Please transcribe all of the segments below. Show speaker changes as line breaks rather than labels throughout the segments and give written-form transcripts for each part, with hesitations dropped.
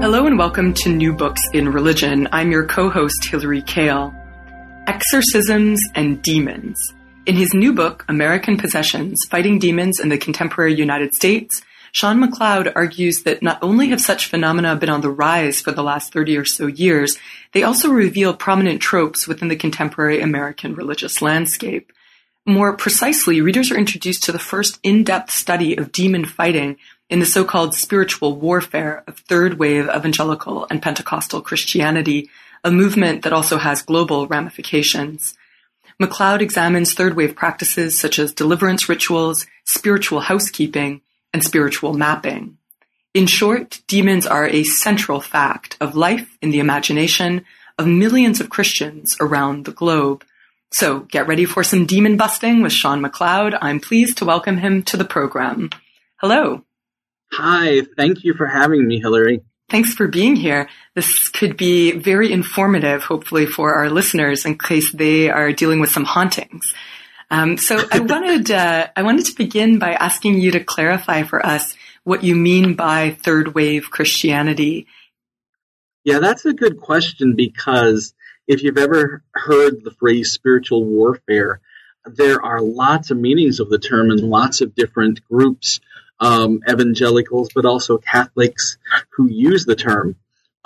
Hello and welcome to New Books in Religion. I'm your co-host, Hilary Kale. Exorcisms and Demons. In his new book, American Possessions, Fighting Demons in the Contemporary United States, Sean McLeod argues that not only have such phenomena been on the rise for the last 30 or so years, they also reveal prominent tropes within the contemporary American religious landscape. More precisely, readers are introduced to the first in-depth study of demon fighting in the so-called spiritual warfare of third-wave evangelical and Pentecostal Christianity, a movement that also has global ramifications. McLeod examines third-wave practices such as deliverance rituals, spiritual housekeeping, and spiritual mapping. In short, demons are a central fact of life in the imagination of millions of Christians around the globe. So get ready for some demon busting with Sean McLeod. I'm pleased to welcome him to the program. Hello.
Hi, thank you for having me, Hilary.
Thanks for being here. This could be very informative, hopefully, for our listeners in case they are dealing with some hauntings. So I wanted to begin by asking you to clarify for us what you mean by third wave Christianity.
Yeah, that's a good question, because if you've ever heard the phrase spiritual warfare, there are lots of meanings of the term and lots of different groups, evangelicals, but also Catholics who use the term.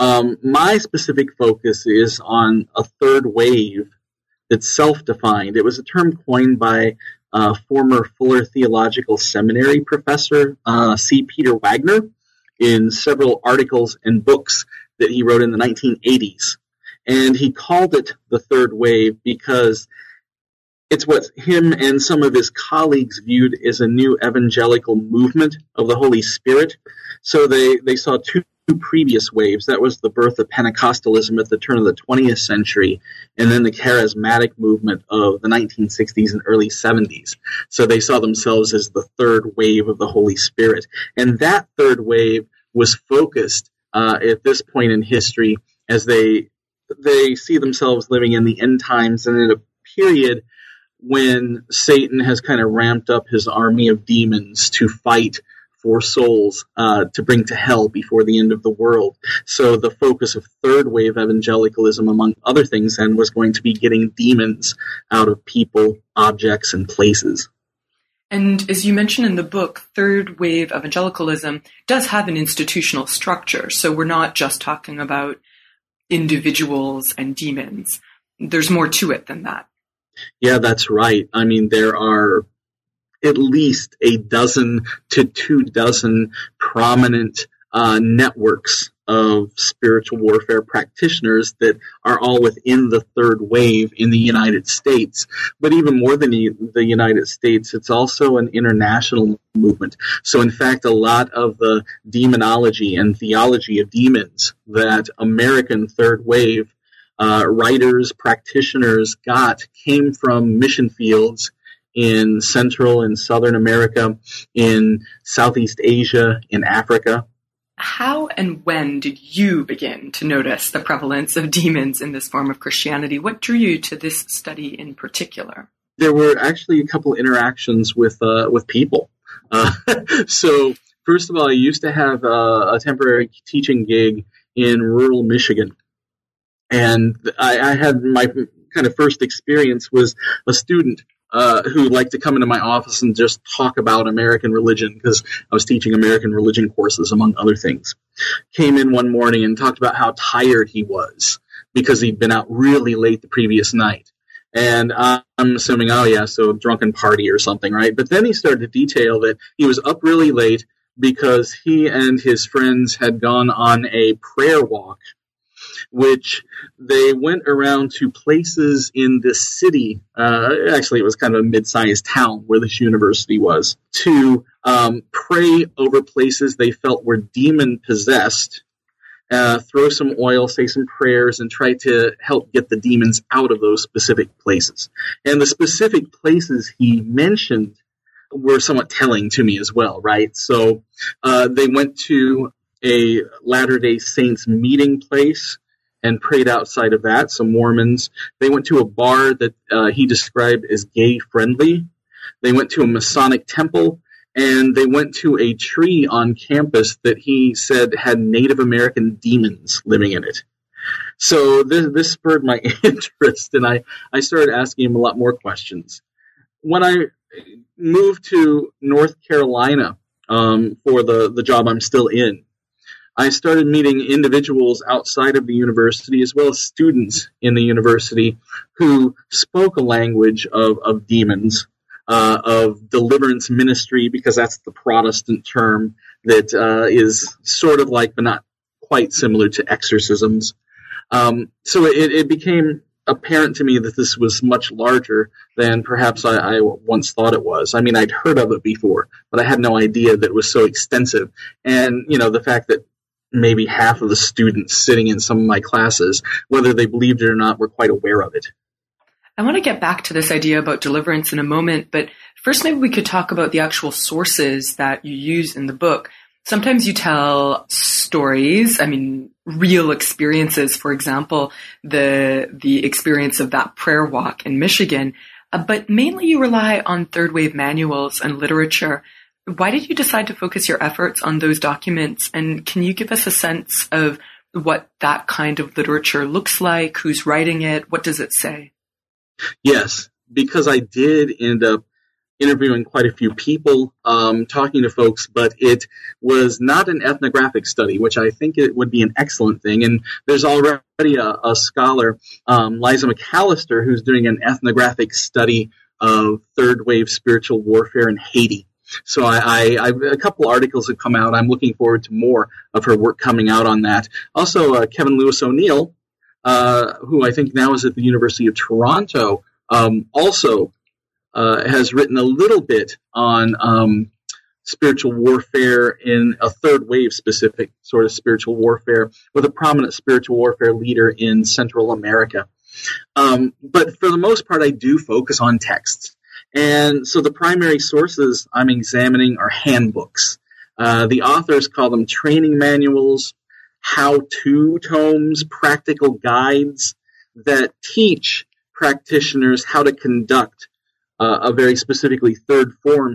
My specific focus is on a third wave that's self-defined. It was a term coined by former Fuller Theological Seminary professor C. Peter Wagner in several articles and books that he wrote in the 1980s. And he called it the third wave because it's what him and some of his colleagues viewed as a new evangelical movement of the Holy Spirit. So they saw two previous waves. That was the birth of Pentecostalism at the turn of the 20th century, and then the charismatic movement of the 1960s and early 70s. So they saw themselves as the third wave of the Holy Spirit. And that third wave was focused at this point in history as they see themselves living in the end times and in a period when Satan has kind of ramped up his army of demons to fight for souls to bring to hell before the end of the world. So the focus of third wave evangelicalism, among other things, then was going to be getting demons out of people, objects, and places.
And as you mentioned in the book, third wave evangelicalism does have an institutional structure. So we're not just talking about individuals and demons. There's more to it than that.
Yeah, that's right. I mean, there are at least a dozen to 24 prominent networks of spiritual warfare practitioners that are all within the third wave in the United States. But even more than the United States, it's also an international movement. So in fact, a lot of the demonology and theology of demons that American third wave writers, practitioners came from mission fields in Central and Southern America, in Southeast Asia, in Africa.
How and when did you begin to notice the prevalence of demons in this form of Christianity? What drew you to this study in particular?
There were actually a couple interactions with people. So first of all, I used to have a temporary teaching gig in rural Michigan. And I had my kind of first experience was a student who liked to come into my office and just talk about American religion, because I was teaching American religion courses, among other things. Came in one morning and talked about how tired he was because he'd been out really late the previous night. And I'm assuming, so a drunken party or something, right? But then he started to detail that he was up really late because he and his friends had gone on a prayer walk, which they went around to places in this city. Actually, it was kind of a mid-sized town where this university was, to pray over places they felt were demon-possessed, throw some oil, say some prayers, and try to help get the demons out of those specific places. And the specific places he mentioned were somewhat telling to me as well, right? So they went to a Latter-day Saints meeting place and prayed outside of that, some Mormons. They went to a bar that he described as gay-friendly. They went to a Masonic temple, and they went to a tree on campus that he said had Native American demons living in it. So this spurred my interest, and I started asking him a lot more questions. When I moved to North Carolina for the job I'm still in, I started meeting individuals outside of the university as well as students in the university who spoke a language of demons, of deliverance ministry, because that's the Protestant term that is sort of like, but not quite similar to exorcisms. So it became apparent to me that this was much larger than perhaps I once thought it was. I mean, I'd heard of it before, but I had no idea that it was so extensive. And, the fact that maybe half of the students sitting in some of my classes, whether they believed it or not, were quite aware of it.
I want to get back to this idea about deliverance in a moment, but first maybe we could talk about the actual sources that you use in the book. Sometimes you tell stories, real experiences, for example, the experience of that prayer walk in Michigan, but mainly you rely on third wave manuals and literature. Why did you decide to focus your efforts on those documents? And can you give us a sense of what that kind of literature looks like? Who's writing it? What does it say?
Yes, because I did end up interviewing quite a few people, talking to folks, but it was not an ethnographic study, which I think it would be an excellent thing. And there's already a scholar, Liza McAllister, who's doing an ethnographic study of third wave spiritual warfare in Haiti. So a couple articles have come out. I'm looking forward to more of her work coming out on that. Also, Kevin Lewis O'Neill, who I think now is at the University of Toronto, also has written a little bit on spiritual warfare in a third wave specific sort of spiritual warfare with a prominent spiritual warfare leader in Central America. But for the most part, I do focus on texts. And so the primary sources I'm examining are handbooks. The authors call them training manuals, how-to tomes, practical guides that teach practitioners how to conduct a very specifically third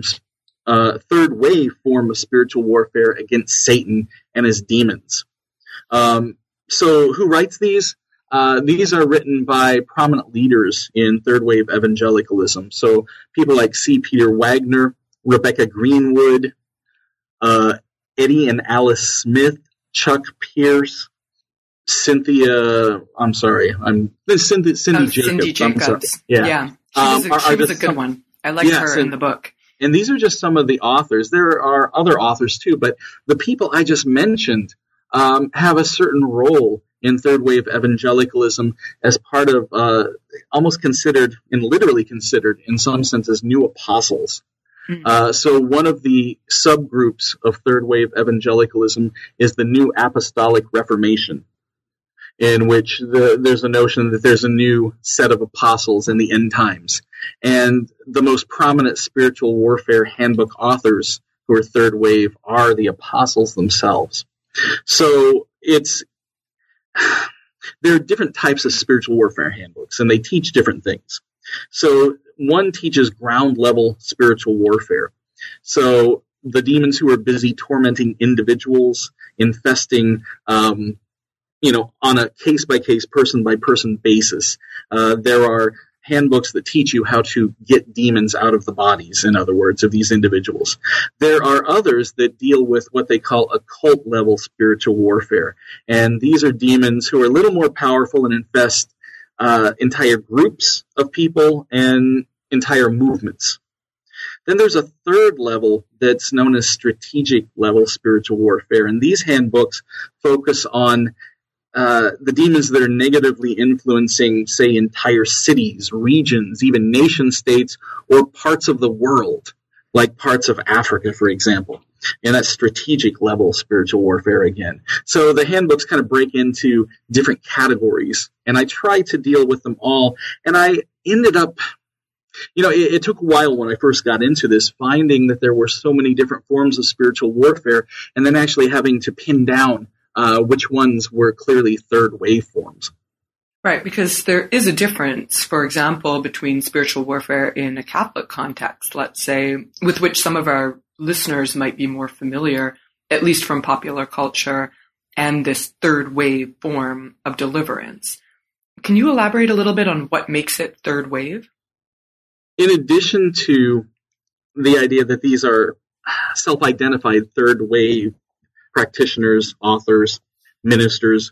wave form of spiritual warfare against Satan and his demons. So who writes these? These are written by prominent leaders in third wave evangelicalism. So people like C. Peter Wagner, Rebecca Greenwood, Eddie and Alice Smith, Chuck Pierce, Cindy Jacobs.
Cindy Jacobs. Yeah. She was a good one. I liked her in the book.
And these are just some of the authors. There are other authors too, but the people I just mentioned have a certain role in third wave evangelicalism as part of almost considered and literally considered in some sense as new apostles. Mm-hmm. So one of the subgroups of third wave evangelicalism is the New Apostolic Reformation, in which there's a notion that there's a new set of apostles in the end times. And the most prominent spiritual warfare handbook authors who are third wave are the apostles themselves. So there are different types of spiritual warfare handbooks, and they teach different things. So one teaches ground level spiritual warfare. So the demons who are busy tormenting individuals, infesting, on a case-by-case, person-by-person basis. There are handbooks that teach you how to get demons out of the bodies, in other words, of these individuals. There are others that deal with what they call occult-level spiritual warfare. And these are demons who are a little more powerful and infest entire groups of people and entire movements. Then there's a third level that's known as strategic-level spiritual warfare. And these handbooks focus on the demons that are negatively influencing, say, entire cities, regions, even nation states, or parts of the world, like parts of Africa, for example. And that's strategic level spiritual warfare again. So the handbooks kind of break into different categories, and I try to deal with them all. And I ended up, it took a while when I first got into this, finding that there were so many different forms of spiritual warfare, and then actually having to pin down which ones were clearly third wave forms.
Right, because there is a difference, for example, between spiritual warfare in a Catholic context, let's say, with which some of our listeners might be more familiar, at least from popular culture, and this third wave form of deliverance. Can you elaborate a little bit on what makes it third wave?
In addition to the idea that these are self-identified third wave practitioners, authors, ministers,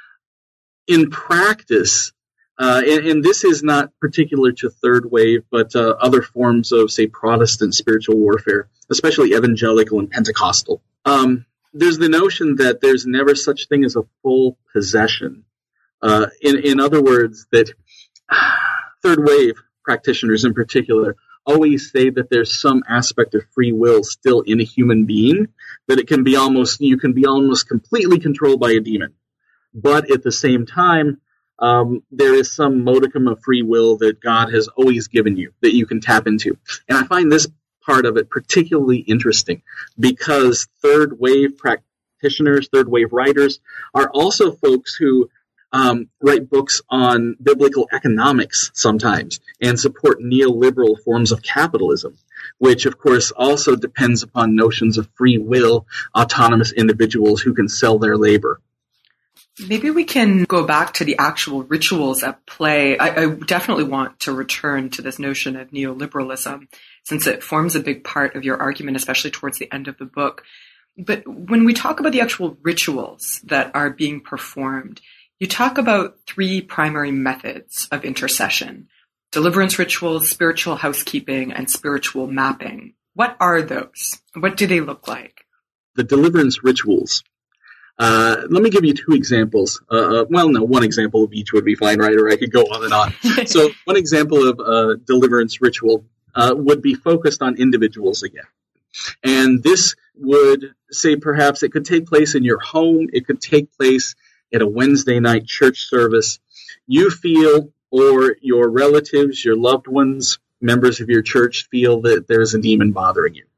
in practice, and this is not particular to third wave, but other forms of, say, Protestant spiritual warfare, especially evangelical and Pentecostal. There's the notion that there's never such thing as a full possession. In other words, that third wave practitioners in particular always say that there's some aspect of free will still in a human being, that you can be almost completely controlled by a demon. But at the same time, there is some modicum of free will that God has always given you that you can tap into. And I find this part of it particularly interesting because third wave practitioners, third wave writers are also folks who write books on biblical economics sometimes and support neoliberal forms of capitalism, which of course also depends upon notions of free will, autonomous individuals who can sell their labor.
Maybe we can go back to the actual rituals at play. I definitely want to return to this notion of neoliberalism, since it forms a big part of your argument, especially towards the end of the book. But when we talk about the actual rituals that are being performed, you talk about three primary methods of intercession: deliverance rituals, spiritual housekeeping, and spiritual mapping. What are those? What do they look like?
The deliverance rituals. Let me give you two examples. One example of each would be fine, right? Or I could go on and on. So one example of a deliverance ritual would be focused on individuals again. And this would say perhaps it could take place in your home. It could take place at a Wednesday night church service. You feel, or your relatives, your loved ones, members of your church feel that there's a demon bothering you.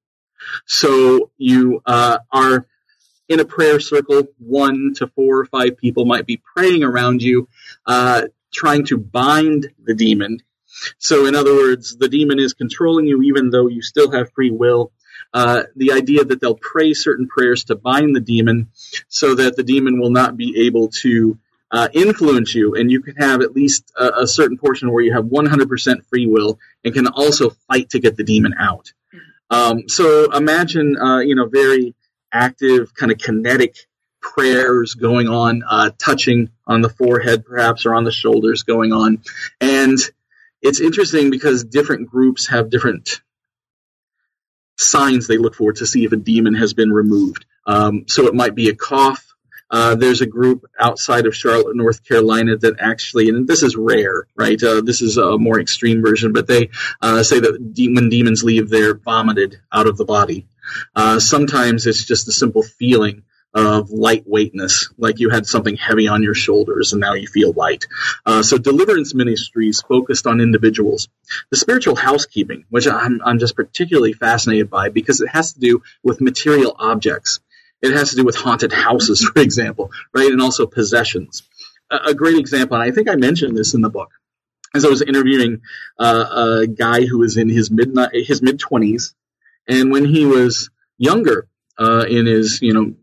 So you are in a prayer circle, 1 to 4 or 5 people might be praying around you, trying to bind the demon. So in other words, the demon is controlling you even though you still have free will. The idea that they'll pray certain prayers to bind the demon so that the demon will not be able to influence you, and you can have at least a certain portion where you have 100% free will and can also fight to get the demon out. So imagine, very active, kind of kinetic prayers going on, touching on the forehead perhaps or on the shoulders going on. And it's interesting because different groups have different signs they look for to see if a demon has been removed. So it might be a cough. There's a group outside of Charlotte, North Carolina that actually, and this is rare, right? This is a more extreme version, but they say that when demons leave, they're vomited out of the body. Sometimes it's just a simple feeling of lightweightness, like you had something heavy on your shoulders and now you feel light. So deliverance ministries focused on individuals. The spiritual housekeeping, which I'm just particularly fascinated by because it has to do with material objects. It has to do with haunted houses, for example, right? And also possessions. A great example, and I think I mentioned this in the book, as I was interviewing a guy who was in his mid-20s, and when he was younger, in his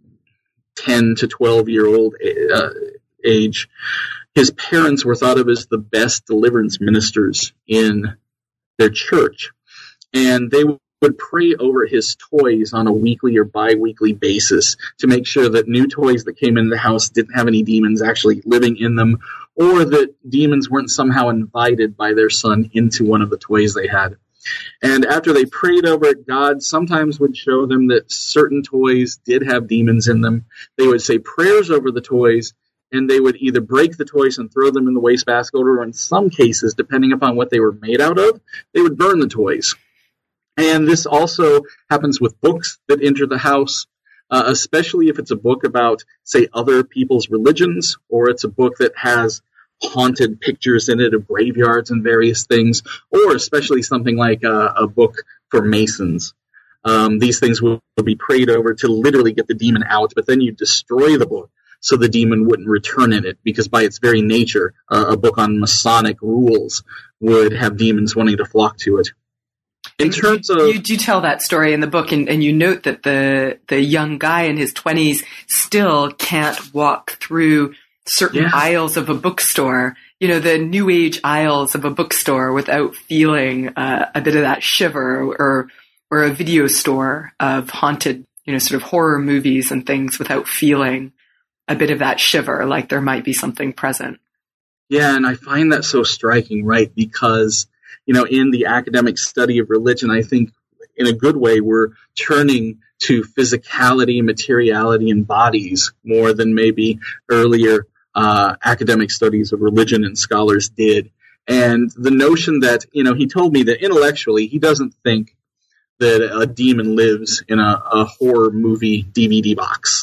10 to 12-year-old age, his parents were thought of as the best deliverance ministers in their church, and they would pray over his toys on a weekly or bi-weekly basis to make sure that new toys that came into the house didn't have any demons actually living in them, or that demons weren't somehow invited by their son into one of the toys they had. And after they prayed over it, God sometimes would show them that certain toys did have demons in them. They would say prayers over the toys, and they would either break the toys and throw them in the wastebasket, or in some cases, depending upon what they were made out of, they would burn the toys. And this also happens with books that enter the house, especially if it's a book about, say, other people's religions, or it's a book that has haunted pictures in it of graveyards and various things, or especially something like a book for Masons. These things will be prayed over to literally get the demon out, but then you destroy the book so the demon wouldn't return in it, because by its very nature, a book on Masonic rules would have demons wanting to flock to it. In terms of,
you do tell that story in the book, and you note that the young guy in his 20s still can't walk through certain aisles of a bookstore, the new age aisles of a bookstore, without feeling a bit of that shiver, or a video store of haunted, sort of horror movies and things, without feeling a bit of that shiver, like there might be something present.
Yeah, and I find that so striking, right? Because, in the academic study of religion, I think in a good way, we're turning to physicality, materiality, and bodies more than maybe earlier academic studies of religion and scholars did. And the notion that, he told me that intellectually, he doesn't think that a demon lives in a horror movie DVD box.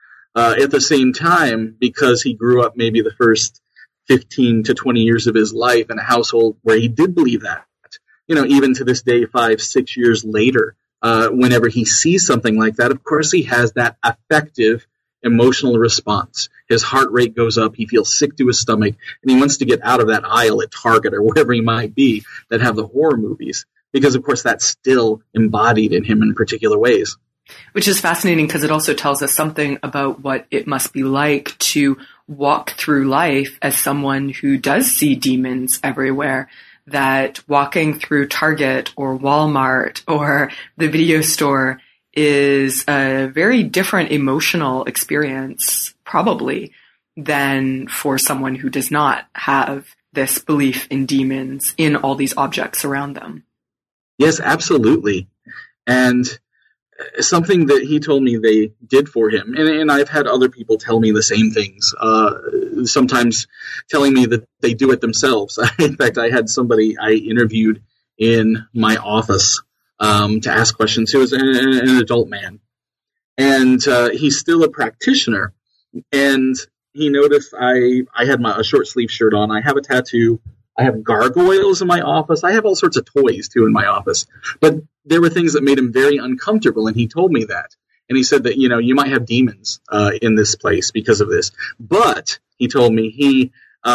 At the same time, because he grew up maybe the first 15 to 20 years of his life in a household where he did believe that, even to this day, 5-6 years later, whenever he sees something like that, of course he has that affective emotional response. His heart rate goes up, he feels sick to his stomach, and he wants to get out of that aisle at Target or wherever he might be that have the horror movies, because of course that's still embodied in him in particular ways.
Which is fascinating, because it also tells us something about what it must be like to walk through life as someone who does see demons everywhere, that walking through Target or Walmart or the video store is a very different emotional experience, probably, than for someone who does not have this belief in demons in all these objects around them.
Yes, absolutely. And something that he told me they did for him, and I've had other people tell me the same things, sometimes telling me that they do it themselves. In fact, I had somebody I interviewed in my office to ask questions. He was an adult man, and he's still a practitioner, and he noticed I had a short sleeve shirt on. I have a tattoo. I have gargoyles in my office. I have all sorts of toys, too, in my office. But there were things that made him very uncomfortable, and he told me that. And he said that, you might have demons in this place because of this. But, he told me, he,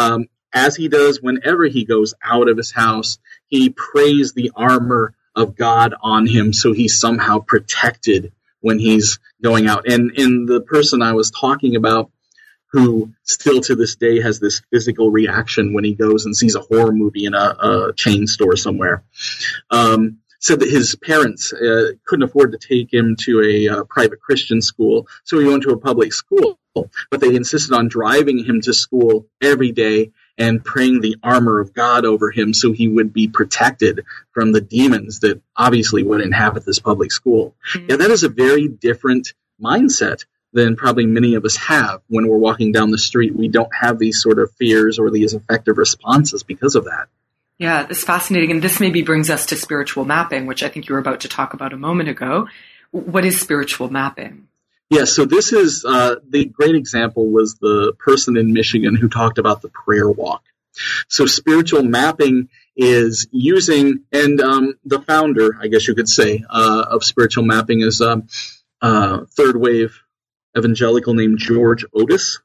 as he does whenever he goes out of his house, he prays the armor of God on him so he's somehow protected when he's going out. And in the person I was talking about, who still to this day has this physical reaction when he goes and sees a horror movie in a chain store somewhere, said that his parents couldn't afford to take him to a private Christian school, so he went to a public school. But they insisted on driving him to school every day and praying the armor of God over him so he would be protected from the demons that obviously would inhabit this public school. Mm-hmm. Yeah, that is a very different mindset than probably many of us have when we're walking down the street. We don't have these sort of fears or these effective responses because of that.
Yeah, it's fascinating. And this maybe brings us to spiritual mapping, which I think you were about to talk about a moment ago. What is spiritual mapping?
Yes, so this is the great example was the person in Michigan who talked about the prayer walk. So spiritual mapping is using, and the founder, I guess you could say, of spiritual mapping is third wave evangelical named George Otis,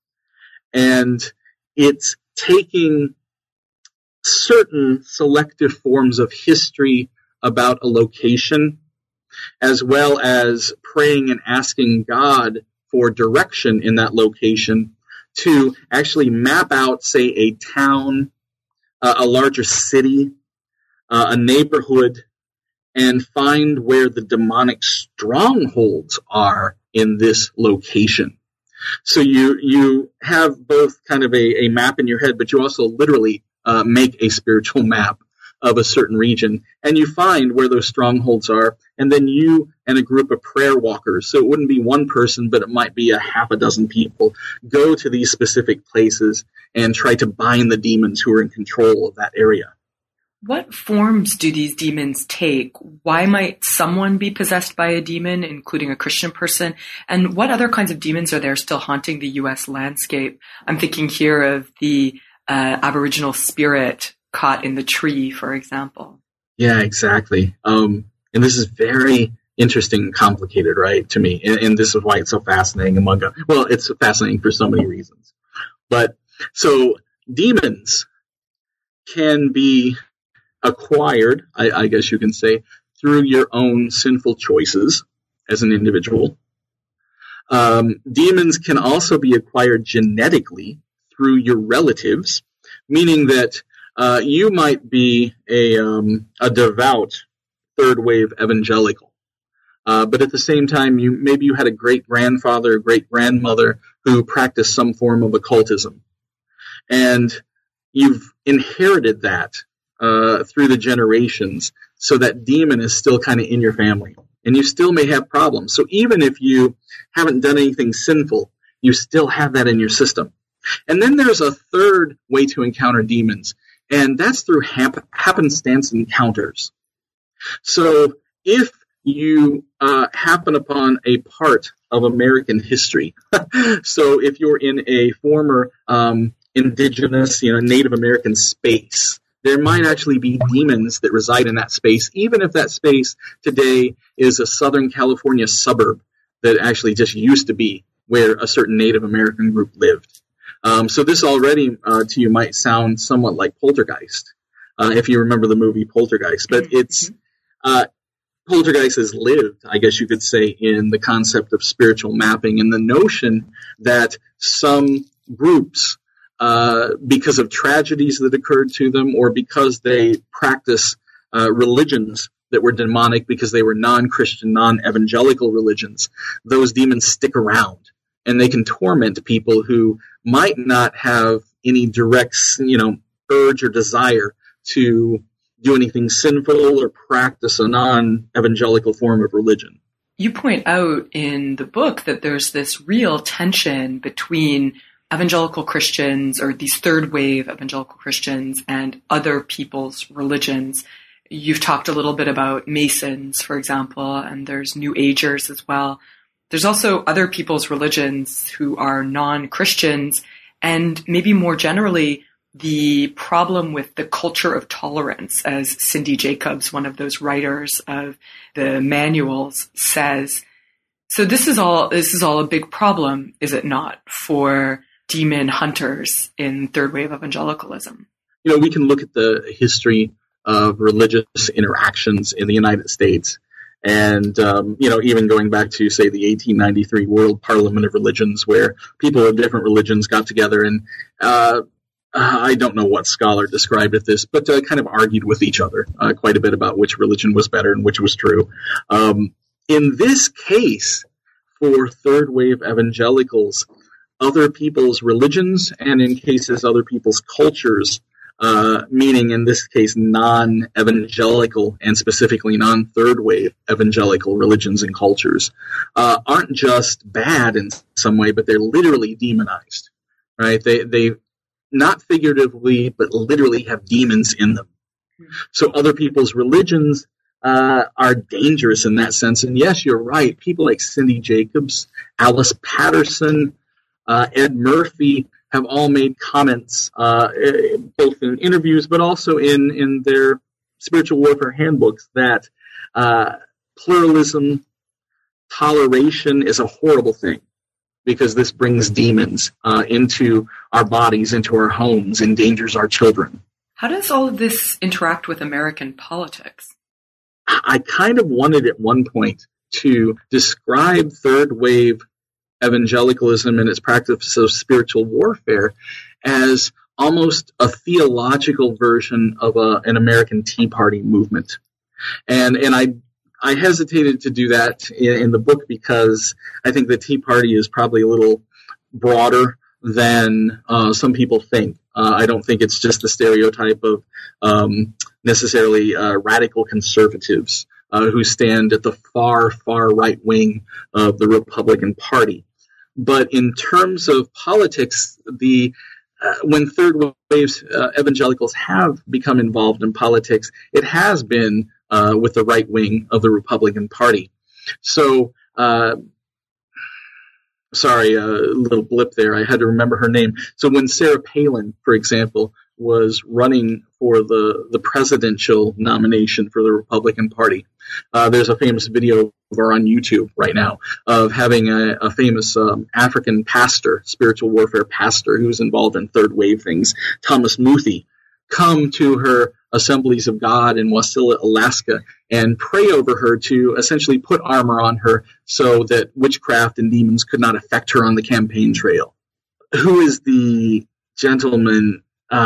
and it's taking certain selective forms of history about a location, as well as praying and asking God for direction in that location to actually map out, say, a town, a larger city, a neighborhood, and find where the demonic strongholds are in this location. So you have both kind of a map in your head, but you also literally make a spiritual map of a certain region, and you find where those strongholds are, and then you and a group of prayer walkers, so it wouldn't be one person, but it might be a half a dozen people, go to these specific places and try to bind the demons who are in control of that area.
What forms do these demons take? Why might someone be possessed by a demon, including a Christian person? And what other kinds of demons are there still haunting the U.S. landscape? I'm thinking here of the Aboriginal spirit caught in the tree, for example.
Yeah, exactly. And this is very interesting and complicated, right, to me. And this is why it's so fascinating it's fascinating for so many reasons. But so demons can be acquired, I guess you can say, through your own sinful choices as an individual. Demons can also be acquired genetically through your relatives, meaning that you might be a devout third-wave evangelical. But at the same time, maybe you had a great-grandfather or great-grandmother who practiced some form of occultism. And you've inherited that through the generations, so that demon is still kind of in your family. And you still may have problems. So even if you haven't done anything sinful, you still have that in your system. And then there's a third way to encounter demons, and that's through happenstance encounters. So if you happen upon a part of American history, so if you're in a former indigenous, Native American space, there might actually be demons that reside in that space, even if that space today is a Southern California suburb that actually just used to be where a certain Native American group lived. So this already to you might sound somewhat like Poltergeist, if you remember the movie Poltergeist. But it's Poltergeist has lived, I guess you could say, in the concept of spiritual mapping and the notion that some groups, because of tragedies that occurred to them or because they practice religions that were demonic because they were non-Christian, non-evangelical religions, those demons stick around and they can torment people who might not have any direct, urge or desire to do anything sinful or practice a non-evangelical form of religion.
You point out in the book that there's this real tension between evangelical Christians or these third wave evangelical Christians and other people's religions. You've talked a little bit about Masons, for example, and there's New Agers as well. There's also other people's religions who are non-Christians, and maybe more generally, the problem with the culture of tolerance, as Cindy Jacobs, one of those writers of the manuals, says. So this is all a big problem, is it not, for demon hunters in third wave evangelicalism?
We can look at the history of religious interactions in the United States. And, even going back to, say, the 1893 World Parliament of Religions, where people of different religions got together and I don't know what scholar described it this, but kind of argued with each other quite a bit about which religion was better and which was true. In this case, for third wave evangelicals, other people's religions and in cases other people's cultures, meaning in this case non-evangelical and specifically non-third wave evangelical religions and cultures, aren't just bad in some way, but they're literally demonized, right? They not figuratively, but literally have demons in them. So other people's religions are dangerous in that sense. And yes, you're right. People like Cindy Jacobs, Alice Patterson, Ed Murphy have all made comments, both in interviews, but also in their spiritual warfare handbooks, that pluralism, toleration is a horrible thing, because this brings demons into our bodies, into our homes, endangers our children.
How does all of this interact with American politics?
I kind of wanted at one point to describe third wave evangelicalism and its practice of spiritual warfare as almost a theological version of an American Tea Party movement. And I hesitated to do that in the book because I think the Tea Party is probably a little broader than some people think. I don't think it's just the stereotype of necessarily radical conservatives who stand at the far, far right wing of the Republican Party. But in terms of politics, when third wave evangelicals have become involved in politics, it has been with the right wing of the Republican Party. So, sorry, a little blip there. I had to remember her name. So when Sarah Palin, for example, was running for the presidential nomination for the Republican Party, there's a famous video of her on YouTube right now of having a famous African pastor, spiritual warfare pastor, who's involved in third wave things, Thomas Muthi, come to her Assemblies of God in Wasilla, Alaska, and pray over her to essentially put armor on her so that witchcraft and demons could not affect her on the campaign trail. Who is the gentleman?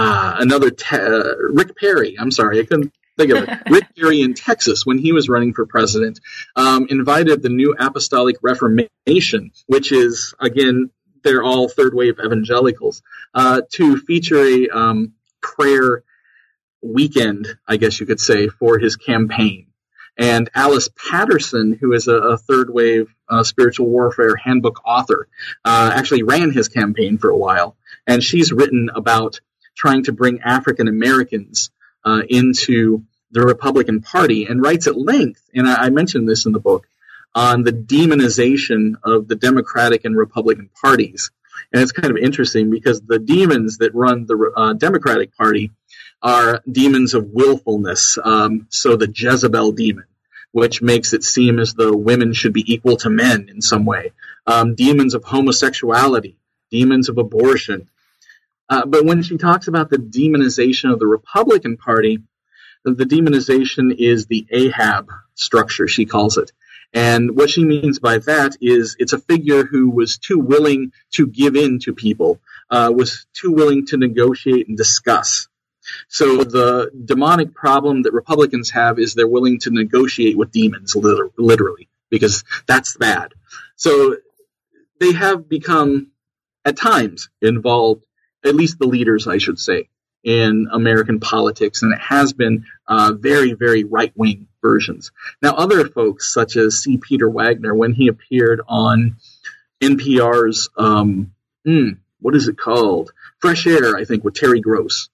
Rick Perry. I'm sorry, I couldn't think of it. Rick Perry in Texas, when he was running for president, invited the New Apostolic Reformation, which is, again, they're all third wave evangelicals, to feature a prayer weekend, I guess you could say, for his campaign. And Alice Patterson, who is a third wave spiritual warfare handbook author, actually ran his campaign for a while. And she's written about trying to bring African Americans into the Republican Party, and writes at length, and I mentioned this in the book, on the demonization of the Democratic and Republican parties. And it's kind of interesting because the demons that run the Democratic Party are demons of willfulness. So the Jezebel demon, which makes it seem as though women should be equal to men in some way. Demons of homosexuality, demons of abortion. But when she talks about the demonization of the Republican Party, the demonization is the Ahab structure, she calls it. And what she means by that is it's a figure who was too willing to give in to people, was too willing to negotiate and discuss. So the demonic problem that Republicans have is they're willing to negotiate with demons, literally, because that's bad. So they have become, at times, involved, at least the leaders, I should say, in American politics, and it has been very, very right-wing versions. Now, other folks, such as C. Peter Wagner, when he appeared on NPR's, what is it called? Fresh Air, I think, with Terry Gross,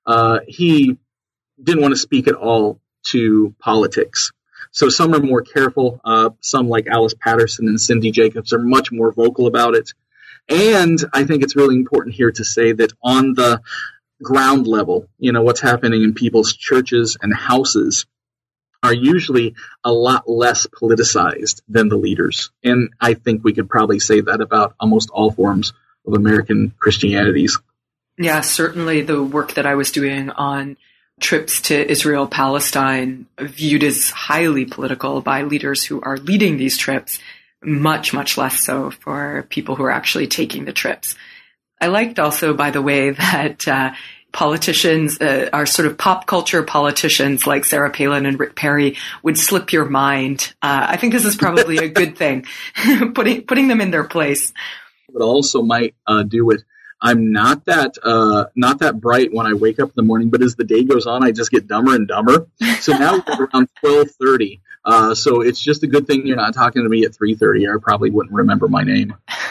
he didn't want to speak at all to politics. So some are more careful. Some, like Alice Patterson and Cindy Jacobs, are much more vocal about it. And I think it's really important here to say that on the ground level, what's happening in people's churches and houses are usually a lot less politicized than the leaders. And I think we could probably say that about almost all forms of American Christianities.
Yeah, certainly the work that I was doing on trips to Israel, Palestine, viewed as highly political by leaders who are leading these trips, much, much less so for people who are actually taking the trips. I liked also, by the way, that politicians, our sort of pop culture politicians like Sarah Palin and Rick Perry would slip your mind. I think this is probably a good thing, putting them in their place.
But also might do with, I'm not that bright when I wake up in the morning, but as the day goes on, I just get dumber and dumber. So now we're around 12:30. So it's just a good thing you're not talking to me at 3:30, or I probably wouldn't remember my name.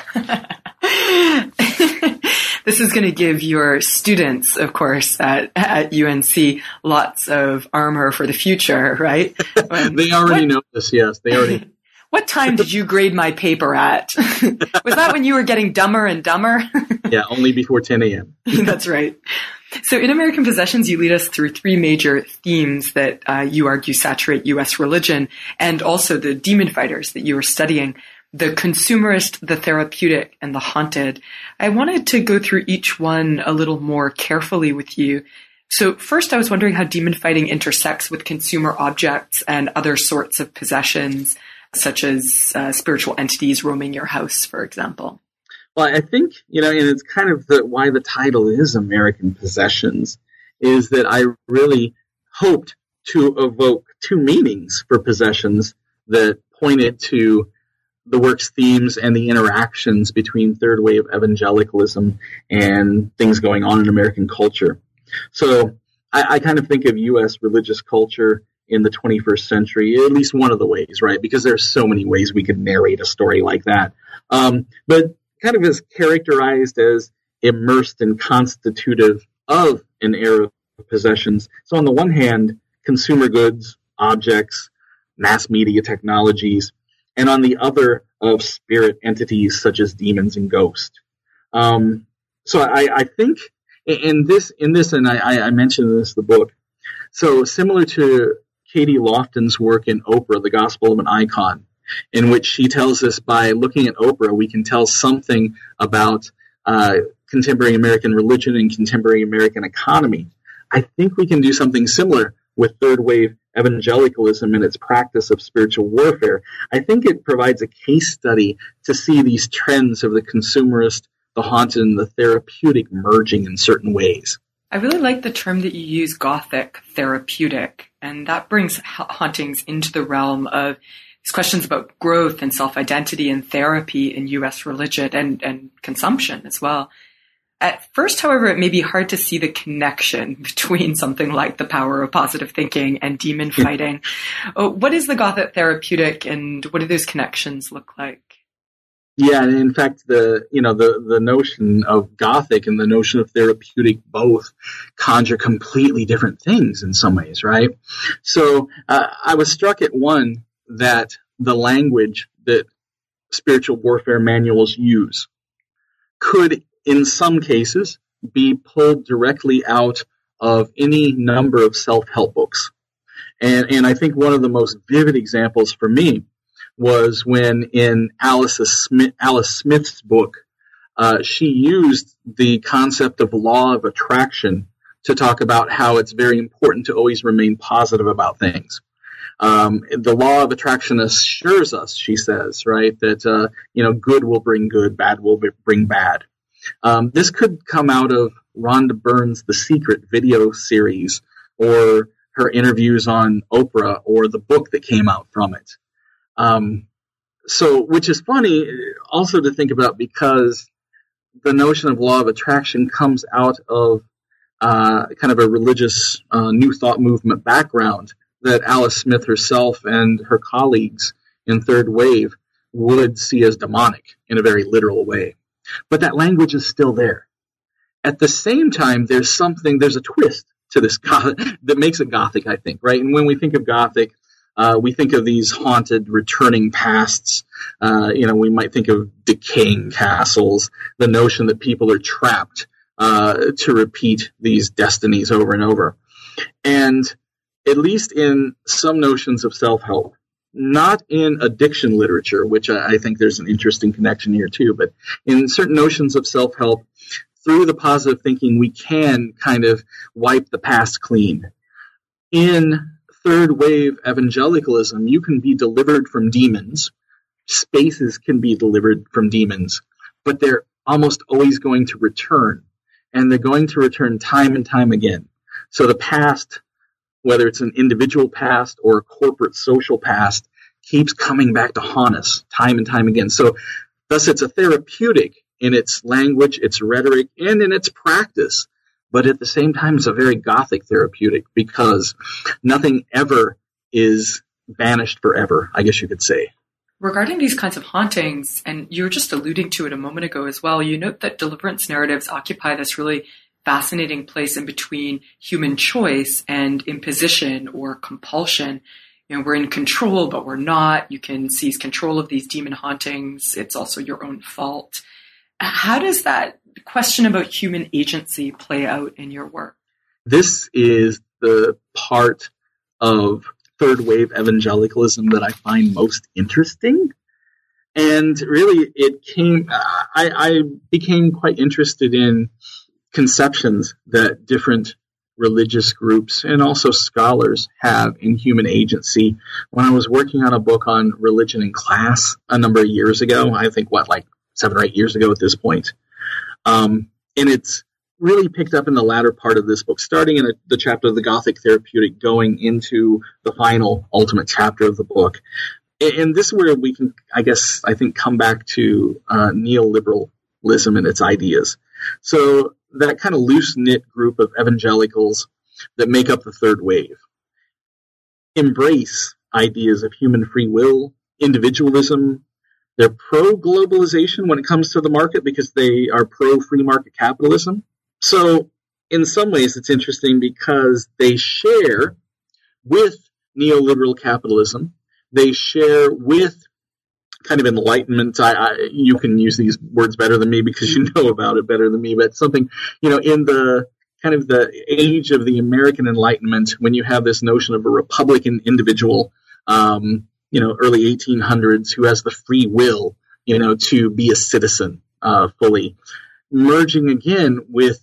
This is going to give your students, of course, at UNC lots of armor for the future, right?
They already know this, yes. They already.
What time did you grade my paper at? Was that when you were getting dumber and dumber?
Yeah, only before 10 a.m.
That's right. So in American Possessions, you lead us through three major themes that you argue saturate U.S. religion, and also the demon fighters that you are studying: the consumerist, the therapeutic, and the haunted. I wanted to go through each one a little more carefully with you. So first, I was wondering how demon fighting intersects with consumer objects and other sorts of possessions, such as spiritual entities roaming your house, for example.
Well, I think, and it's kind of why the title is American Possessions, is that I really hoped to evoke two meanings for possessions that pointed to the work's themes and the interactions between third wave evangelicalism and things going on in American culture. So I kind of think of U.S. religious culture in the 21st century, at least one of the ways, right? Because there's so many ways we could narrate a story like that. But kind of is characterized as immersed and constitutive of an era of possessions. So on the one hand, consumer goods, objects, mass media technologies, and on the other of spirit entities such as demons and ghosts. So I think in this, and I mentioned this in the book, so similar to Katie Lofton's work in Oprah, The Gospel of an Icon, in which she tells us by looking at Oprah, we can tell something about contemporary American religion and contemporary American economy. I think we can do something similar with third wave evangelicalism and its practice of spiritual warfare. I think it provides a case study to see these trends of the consumerist, the haunted, and the therapeutic merging in certain ways.
I really like the term that you use, Gothic therapeutic, and that brings hauntings into the realm of these questions about growth and self-identity and therapy in U.S. religion and consumption as well. At first, however, it may be hard to see the connection between something like the power of positive thinking and demon fighting. What is the Gothic therapeutic, and what do those connections look like?
Yeah, and in fact, the notion of Gothic and the notion of therapeutic both conjure completely different things in some ways, right? So I was struck at one that the language that spiritual warfare manuals use could, in some cases, be pulled directly out of any number of self-help books. And I think one of the most vivid examples for me was when in Alice Smith's book, she used the concept of law of attraction to talk about how it's very important to always remain positive about things. The law of attraction assures us, she says, right, that good will bring good, bad will bring bad. This could come out of Rhonda Byrne's The Secret video series, or her interviews on Oprah, or the book that came out from it. Which is funny also to think about, because the notion of law of attraction comes out of kind of a religious New Thought movement background that Alice Smith herself and her colleagues in Third Wave would see as demonic in a very literal way. But that language is still there. At the same time, there's a twist to this that makes it Gothic, I think, right? And when we think of Gothic, we think of these haunted, returning pasts. We might think of decaying castles, the notion that people are trapped to repeat these destinies over and over. And at least in some notions of self-help, not in addiction literature, which I think there's an interesting connection here too, but in certain notions of self-help, through the positive thinking, we can kind of wipe the past clean. In third wave evangelicalism, you can be delivered from demons. Spaces can be delivered from demons, but they're almost always going to return, and they're going to return time and time again. So the past, whether it's an individual past or a corporate social past, keeps coming back to haunt us time and time again. So thus it's a therapeutic in its language, its rhetoric, and in its practice. But at the same time, it's a very Gothic therapeutic, because nothing ever is banished forever, I guess you could say.
Regarding these kinds of hauntings, and you were just alluding to it a moment ago as well, you note that deliverance narratives occupy this really fascinating place in between human choice and imposition or compulsion. We're in control, but we're not. You can seize control of these demon hauntings. It's also your own fault. How does that question about human agency play out in your work?
This is the part of third wave evangelicalism that I find most interesting. And really, I became quite interested in conceptions that different religious groups and also scholars have in human agency when I was working on a book on religion in class a number of years ago. I think, 7 or 8 years ago at this point. And it's really picked up in the latter part of this book, starting in the chapter of the Gothic therapeutic, going into the final, ultimate chapter of the book. And this is where we can, I think, come back to neoliberalism and its ideas. So that kind of loose-knit group of evangelicals that make up the third wave embrace ideas of human free will, individualism. They're pro-globalization when it comes to the market because they are pro-free market capitalism. So in some ways it's interesting because they share with neoliberal capitalism. They share with kind of enlightenment. You can use these words better than me because you know about it better than me, but something, in the kind of the age of the American Enlightenment, when you have this notion of a Republican individual, early 1800s, who has the free will, to be a citizen fully, merging again with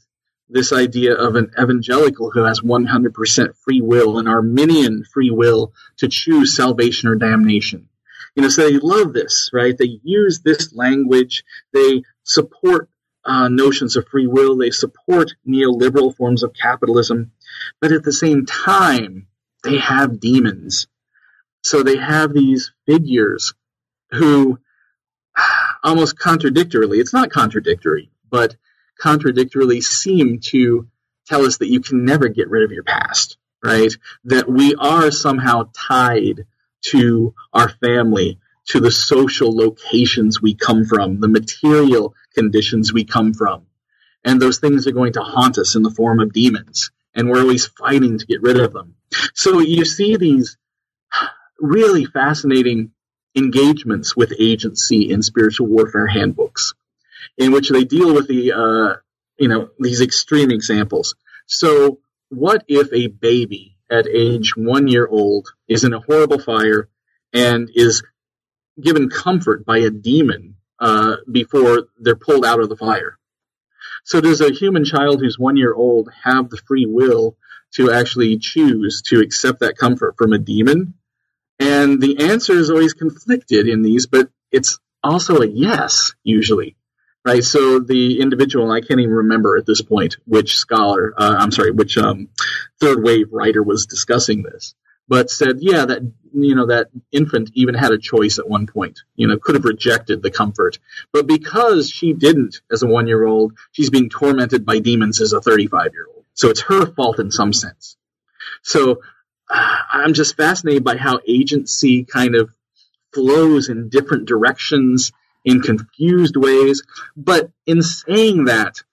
this idea of an evangelical who has 100% free will, an Arminian free will to choose salvation or damnation. So they love this, right? They use this language. They support notions of free will. They support neoliberal forms of capitalism. But at the same time, they have demons. So they have these figures who almost contradictorily, it's not contradictory, but contradictorily seem to tell us that you can never get rid of your past, right? That we are somehow tied to our family, to the social locations we come from, the material conditions we come from. And those things are going to haunt us in the form of demons. And we're always fighting to get rid of them. So you see these really fascinating engagements with agency in spiritual warfare handbooks, in which they deal with these extreme examples. So what if a baby at age 1 year old is in a horrible fire and is given comfort by a demon before they're pulled out of the fire? So does a human child who's 1 year old have the free will to actually choose to accept that comfort from a demon? And the answer is always conflicted in these, but it's also a yes, usually, right? So the individual, I can't even remember at this point which which third wave writer was discussing this, but said, yeah, that infant even had a choice at one point, could have rejected the comfort. But because she didn't as a 1 year old, she's being tormented by demons as a 35-year-old. So it's her fault in some sense. So I'm just fascinated by how agency kind of flows in different directions in confused ways. But in saying that,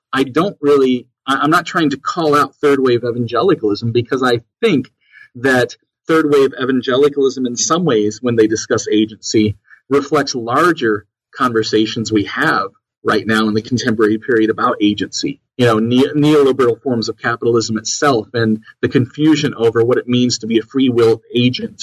I'm not trying to call out third wave evangelicalism, because I think that third wave evangelicalism in some ways, when they discuss agency, reflects larger conversations we have right now in the contemporary period about agency. Neoliberal forms of capitalism itself and the confusion over what it means to be a free will agent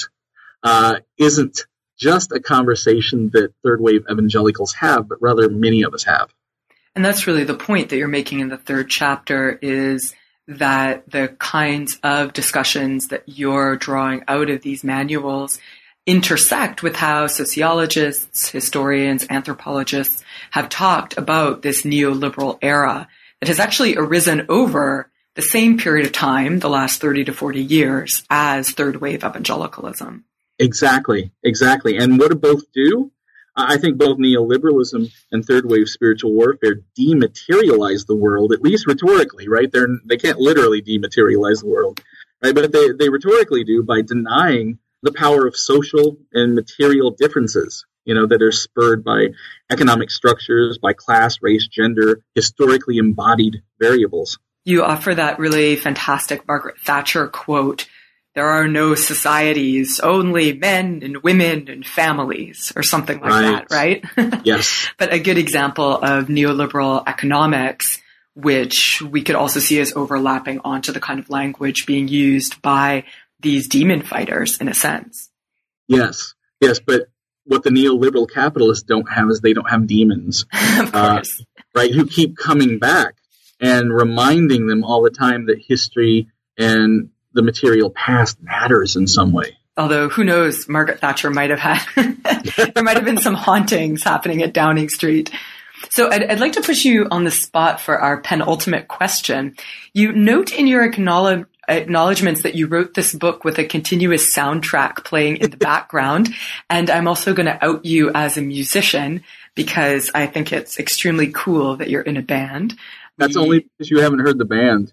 isn't just a conversation that third wave evangelicals have, but rather many of us have.
And that's really the point that you're making in the third chapter, is that the kinds of discussions that you're drawing out of these manuals intersect with how sociologists, historians, anthropologists have talked about this neoliberal era that has actually arisen over the same period of time, the last 30 to 40 years, as third wave evangelicalism.
Exactly. And what do both do? I think both neoliberalism and third wave spiritual warfare dematerialize the world, at least rhetorically, right? They can't literally dematerialize the world, right? But they rhetorically do by denying the power of social and material differences, that are spurred by economic structures, by class, race, gender, historically embodied variables.
You offer that really fantastic Margaret Thatcher quote, "There are no societies, only men and women and families," or something like that, right?
Yes.
But a good example of neoliberal economics, which we could also see as overlapping onto the kind of language being used by these demon fighters, in a sense.
Yes, but what the neoliberal capitalists don't have is they don't have demons,
of course.
Right? Who keep coming back and reminding them all the time that history and the material past matters in some way.
Although, who knows, Margaret Thatcher might have had, there might have been some hauntings happening at Downing Street. So I'd like to push you on the spot for our penultimate question. You note in your acknowledgments that you wrote this book with a continuous soundtrack playing in the background. And I'm also going to out you as a musician, because I think it's extremely cool that you're in a band.
That's only because you haven't heard the band.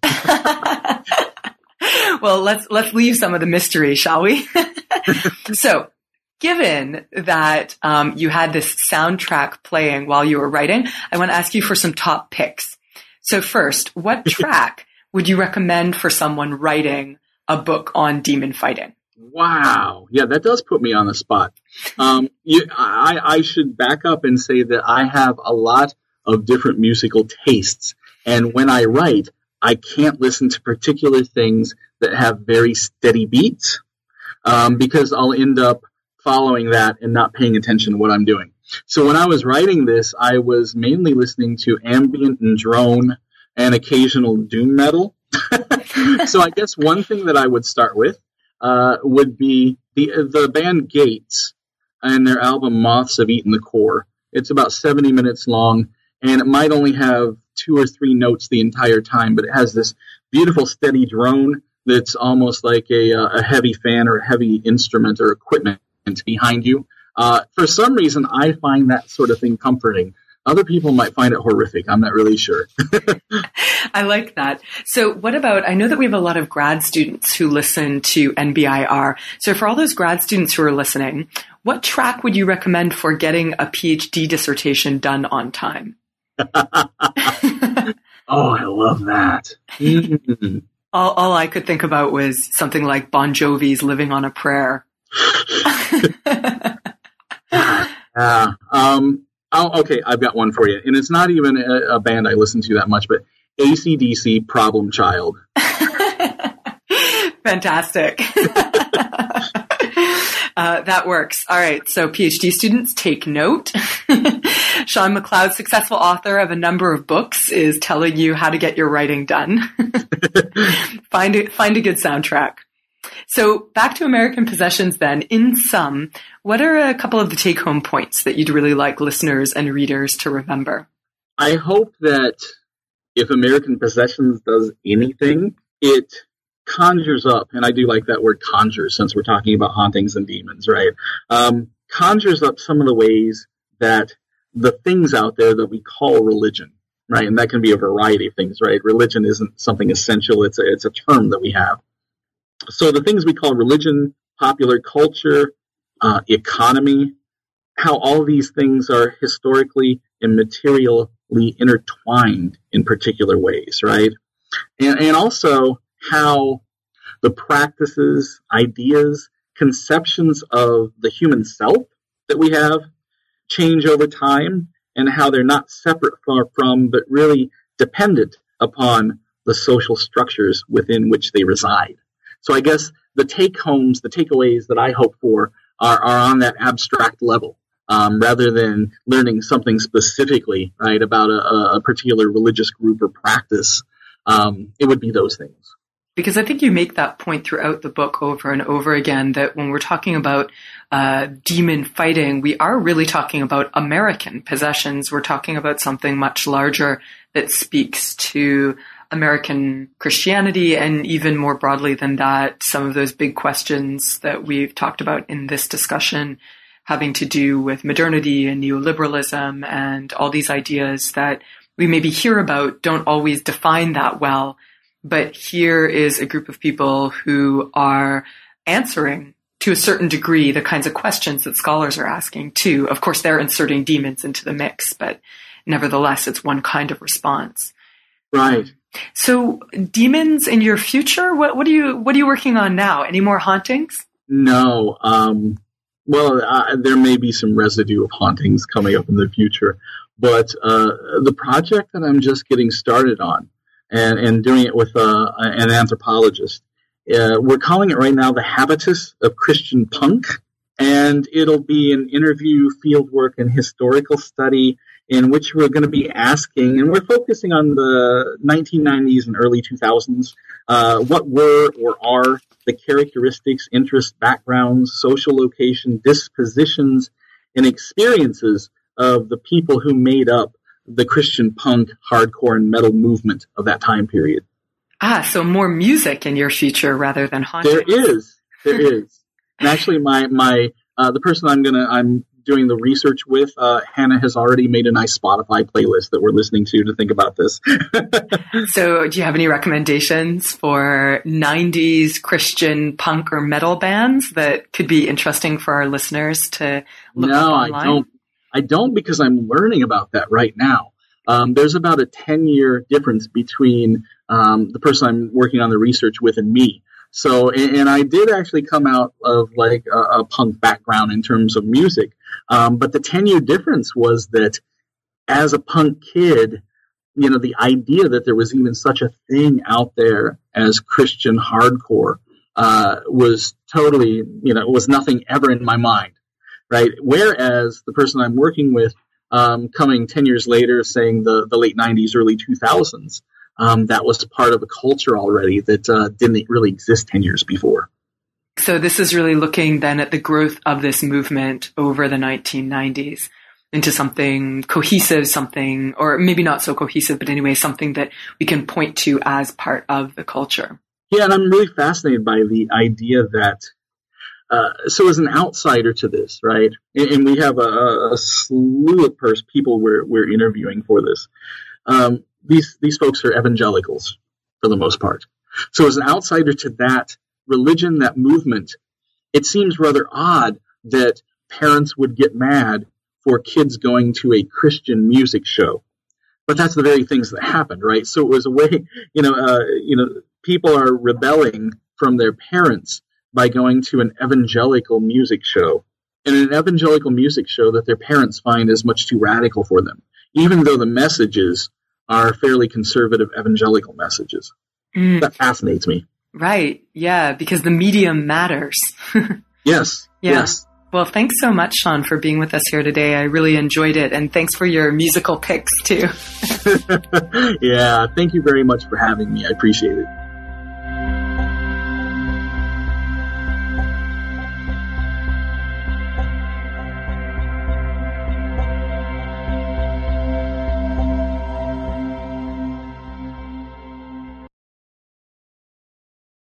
Well, let's leave some of the mystery, shall we? So, given that you had this soundtrack playing while you were writing, I want to ask you for some top picks. So first, what track would you recommend for someone writing a book on demon fighting?
Wow. Yeah, that does put me on the spot. I should back up and say that I have a lot of different musical tastes. And when I write, I can't listen to particular things that have very steady beats, because I'll end up following that and not paying attention to what I'm doing. So when I was writing this, I was mainly listening to ambient and drone and occasional doom metal. So I guess one thing that I would start with would be the band Gates and their album Moths Have Eaten the Core. It's about 70 minutes long, and it might only have 2 or 3 notes the entire time, but it has this beautiful steady drone that's almost like a heavy fan or a heavy instrument or equipment behind you. For some reason, I find that sort of thing comforting. Other people might find it horrific. I'm not really sure.
I like that. So what about, I know that we have a lot of grad students who listen to NBIR. So for all those grad students who are listening, what track would you recommend for getting a PhD dissertation done on time?
Oh, I love that. Mm-hmm.
All I could think about was something like Bon Jovi's Living on a Prayer.
Okay, I've got one for you. And it's not even a band I listen to that much, but AC/DC, Problem Child.
Fantastic. That works. All right. So PhD students, take note. Sean McLeod, successful author of a number of books, is telling you how to get your writing done. Find a good soundtrack. So back to American Possessions then. In sum, what are a couple of the take-home points that you'd really like listeners and readers to remember?
I hope that if American Possessions does anything, it conjures up, and I do like that word conjure since we're talking about hauntings and demons, right? Conjures up some of the ways that the things out there that we call religion, right? And that can be a variety of things, right? Religion isn't something essential. It's a term that we have. So the things we call religion, popular culture, economy, how all these things are historically and materially intertwined in particular ways, right? And also how the practices, ideas, conceptions of the human self that we have change over time, and how they're not separate from, but really dependent upon the social structures within which they reside. So I guess the take-homes, the takeaways that I hope for are on that abstract level, rather than learning something specifically, right, about a particular religious group or practice. It would be those things.
Because I think you make that point throughout the book over and over again, that when we're talking about demon fighting, we are really talking about American possessions. We're talking about something much larger that speaks to American Christianity, and even more broadly than that, some of those big questions that we've talked about in this discussion having to do with modernity and neoliberalism, and all these ideas that we maybe hear about don't always define that well. But here is a group of people who are answering, to a certain degree, the kinds of questions that scholars are asking too. Of course, they're inserting demons into the mix, but nevertheless, it's one kind of response.
Right.
So, demons in your future? What are you working on now? Any more hauntings?
No. There may be some residue of hauntings coming up in the future, but the project that I'm just getting started on, and doing it with an anthropologist, we're calling it right now the Habitus of Christian Punk, and it'll be an interview, fieldwork, and historical study in which we're going to be asking, and we're focusing on the 1990s and early 2000s, what were or are the characteristics, interests, backgrounds, social location, dispositions, and experiences of the people who made up the Christian punk, hardcore, and metal movement of that time period.
So more music in your future rather than haunting.
There is. And actually, the person I'm doing the research with, Hannah has already made a nice Spotify playlist that we're listening to think about this.
So do you have any recommendations for 90s Christian punk or metal bands that could be interesting for our listeners to look up online?
I don't, because I'm learning about that right now. There's about a 10-year difference between the person I'm working on the research with and me. So, and I did actually come out of like a punk background in terms of music. But the 10-year difference was that as a punk kid, the idea that there was even such a thing out there as Christian hardcore was totally, it was nothing ever in my mind, right? Whereas the person I'm working with, coming 10 years later, saying the late 90s, early 2000s, that was part of a culture already that didn't really exist 10 years before.
So this is really looking then at the growth of this movement over the 1990s into something cohesive, something, or maybe not so cohesive, but anyway, something that we can point to as part of the culture.
Yeah, and I'm really fascinated by the idea that, so as an outsider to this, right, and we have a slew of people we're interviewing for this. These folks are evangelicals for the most part. So as an outsider to that religion, that movement, it seems rather odd that parents would get mad for kids going to a Christian music show. But that's the very things that happened, right? So it was a way, people are rebelling from their parents by going to an evangelical music show. And an evangelical music show that their parents find is much too radical for them, even though the messages are fairly conservative evangelical messages. That fascinates me.
Right. Yeah, because the medium matters.
Yes.
Yeah.
Yes.
Well, thanks so much, Sean, for being with us here today. I really enjoyed it. And thanks for your musical picks, too.
Yeah. Thank you very much for having me. I appreciate it.